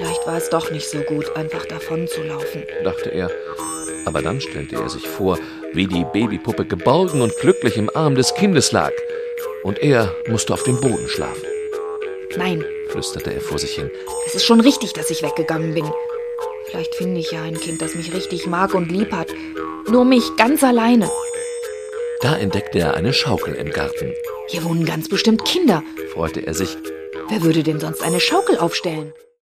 Vielleicht war es doch nicht so gut, einfach davon zu laufen, dachte er. Aber dann stellte er sich vor, wie die Babypuppe geborgen und glücklich im Arm des Kindes lag. Und er musste auf dem Boden schlafen. Nein, Flüsterte er vor sich hin. es ist schon richtig, dass ich weggegangen bin. Vielleicht finde ich ja ein Kind, das mich richtig mag und lieb hat. Nur mich, ganz alleine. Da entdeckte er eine Schaukel im Garten. Hier wohnen ganz bestimmt Kinder. Freute er sich. Wer würde denn sonst eine Schaukel aufstellen?